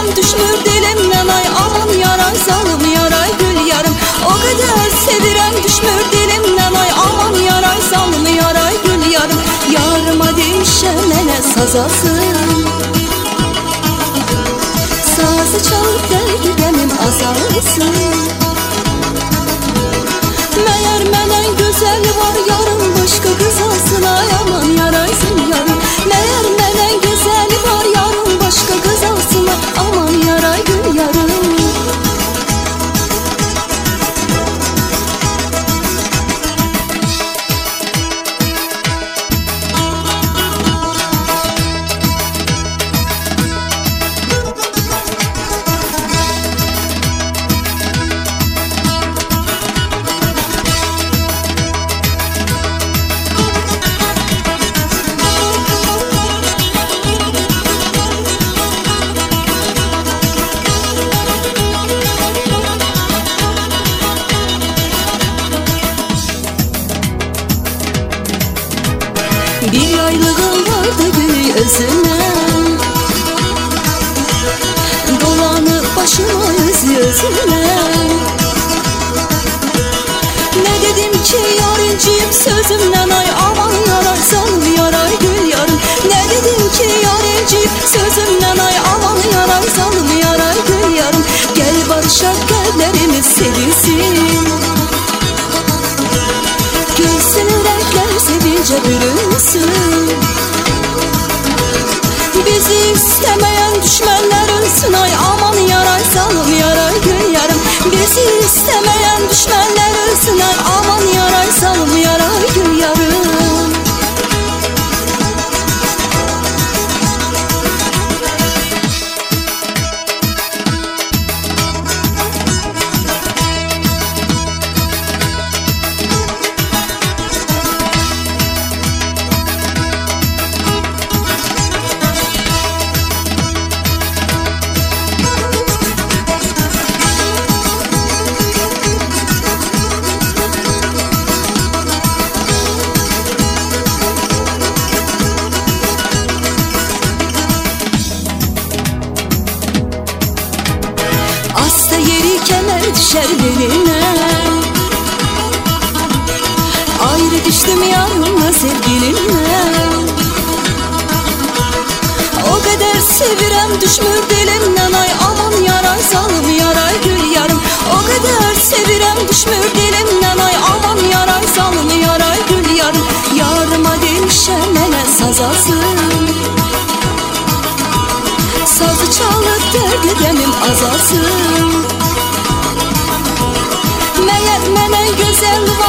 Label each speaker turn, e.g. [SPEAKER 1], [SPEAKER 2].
[SPEAKER 1] sevirəm düşmür dilimden ay aman yaray zalım yaray gül yarım. O kadar sevirəm düşmür dilimden ay aman yaray zalım yaray gül yarım. Yarıma demişəm mənə sazasın, sazı çalıp derdi qəmim azalsın. Meğer məndən güzel var yarım başka kız alsın ay aman yaraysın yarım. Meğer məndən güzel var yarım başka kız alsın ay aman yaray gül yarım. Bir aylığım vardı gül özüne, dolanıp başıma yüzüne. Ne dedim ki yarıncıyım sözümden ay aman yaray zalım yaray gül yarım. Ne dedim ki yarıncıyım sözümden ay aman yaray zalım yaray gül yarım. Gel barışak kalplerimiz sevilsin, gülsün renkler sevince bürünsün. Bizi istemeyen düşmanlar ölsün ay aman yaray zalım yaray gül yarım. Bizi istemeyen düşmanlar ölsün ay aman yaray zalım yaray gül yarım. Asta yeri kemer düşer beline, ayrı düştüm yanımla sevgilimle. O kadar sevirəm düşmür dilimden ay aman yaray zalım yaray gül yarım. O kadar sevirəm düşmür dilimden ay aman yaray zalım yaray gül yarım. Yarıma demişəm mənə sazasın, sazı çalıp derdi qəmim azalsın. Meğer məndən gözəl var